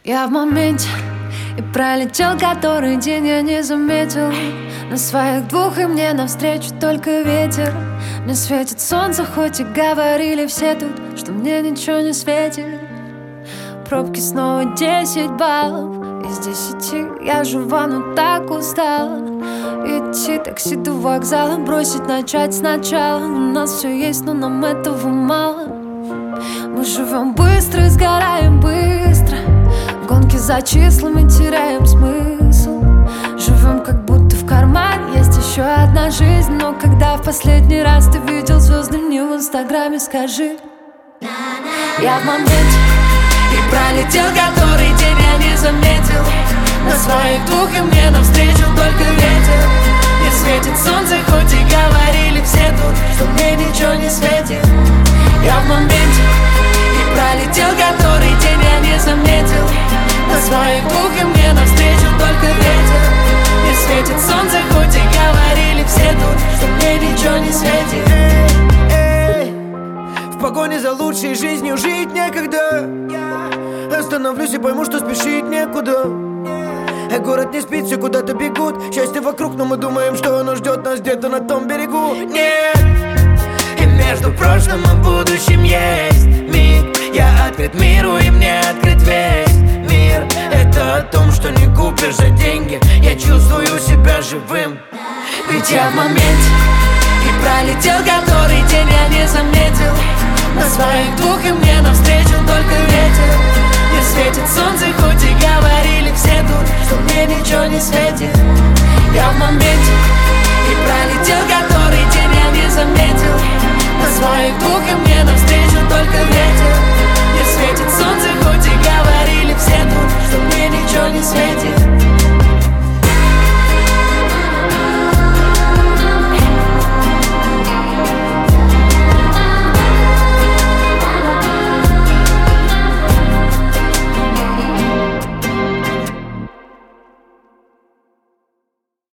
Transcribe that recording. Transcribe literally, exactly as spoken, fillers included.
Я в моменте, и пролетел который день, я не заметил. На своих двух и мне навстречу только ветер. Мне светит солнце, хоть и говорили все тут, что мне ничего не светит. Пробки снова десять баллов из десяти. Я жива, но так устала. Идти такси до вокзала, бросить, начать сначала. У нас все есть, но нам этого мало. Мы живем быстро и сгораем быстро. В гонке за числами теряем смысл. Живем как будто в кармане есть еще одна жизнь. Но когда в последний раз ты видел звезды не в инстаграме, скажи. Я в моменте, и пролетел который день, я не заметил. На своих двух и мне навстречу только ветер. Не светит солнце, хоть и говорили все тут, что мне ничего не светит. Я в моменте, и пролетел который день, я не заметил. На своих двух и мне навстречу только ветер. Не светит солнце, хоть и говорили все тут, что мне ничего не светит. Эй, в погоне за лучшей жизнью жить некогда. Остановлюсь и пойму, что спешить некуда. Эй, город не спит, все куда-то бегут. Счастье вокруг, но мы думаем, что оно ждет нас где-то на том берегу. Нет, и между прошлым и будущим есть миг. Я открыт миру, и мне открыт весь мир. Это о том, что не купишь за деньги. Я чувствую себя живым, ведь я в моменте, и пролетел который день, я не заметил. На своих двух и мне навстречу только ветер. Не светит солнце, хоть и говорили все тут, что мне ничего не светит. Я в моменте, и пролетел который день, я не заметил. На своих двух